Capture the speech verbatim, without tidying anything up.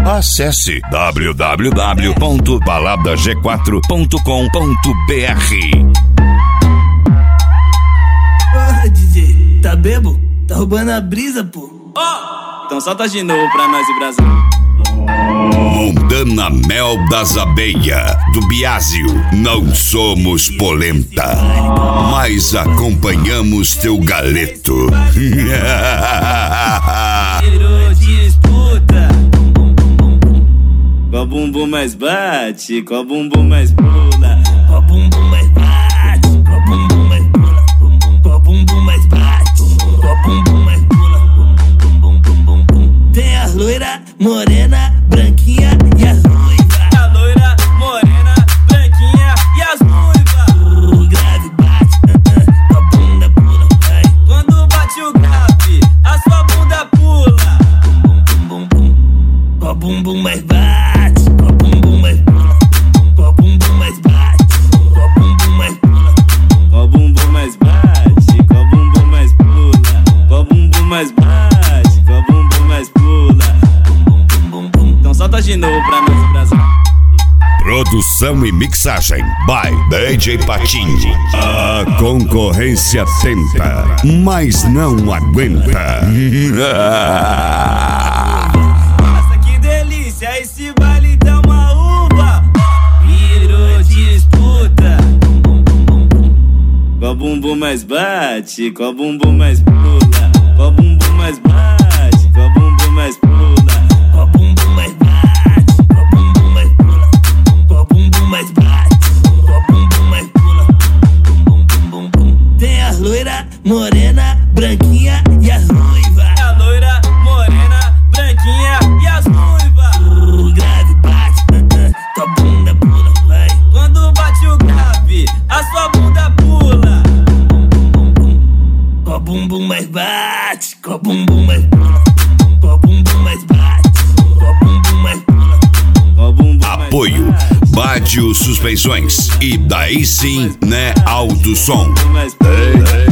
Acesse w w w ponto balada g quatro ponto com ponto b r. Porra, D J, tá bebo? Tá roubando a brisa, pô. Oh! Então solta de novo pra nós e Brasil. Montana Mel das Abelha, do Biásio. Não somos polenta, mas acompanhamos teu galeto. Virou disputa. Qual bumbum mais bate? Qual bumbum mais pula? Qual bumbum mais bate? Qual bumbum mais pula? Qual bumbum mais bate? Qual bumbum mais pula? Bum, bum, bum, bum. Tem a loira, morena, branquinha e as ruivas. A loira, morena, branquinha e as ruivas. O grave bate, uh, uh, tua bunda pula, vai. Quando bate o grave, a sua bunda pula. Bum, bum, bum, bum. Qual bumbum mais bate? Qual bumbum mais pula? Qual bumbum mais bate? Qual bumbum mais pula? Qual bumbum mais bate? Qual bumbum mais pula? Qual bumbum mais bate? Qual bumbum mais pula? Bum, bum, bum, bum. Então solta de novo pra nós e Brasil. Produção e mixagem by D J Patinho. A concorrência tenta, mas não aguenta. Nossa, que delícia, esse baile tá uma uva. Virou disputa. Qual bumbum mais bate? Qual bumbum mais pula? Qual bumbum mais bate? Qual bumbum mais pula? Qual bumbum mais bate? Qual bumbum mais pula? Qual bumbum mais bate? Qual bumbum mais pula? Bum, bum, bum, bum. Tem a loira, morena, branquinha e as ruivas. A loira, morena, branquinha e as ruivas. O grave bate, uh, uh, tua bunda pula, vai. Quando bate o grave, a sua bunda pula. Bum, bum, bum, bum. Qual bumbum mais bate? Qual bumbum mais pula? Qual bumbum mais bate? Qual bumbum mais pula? Qual bumbum mais Apoio bate? Bádio Suspensões. E daí sim, né, Alto Som. Mais pula.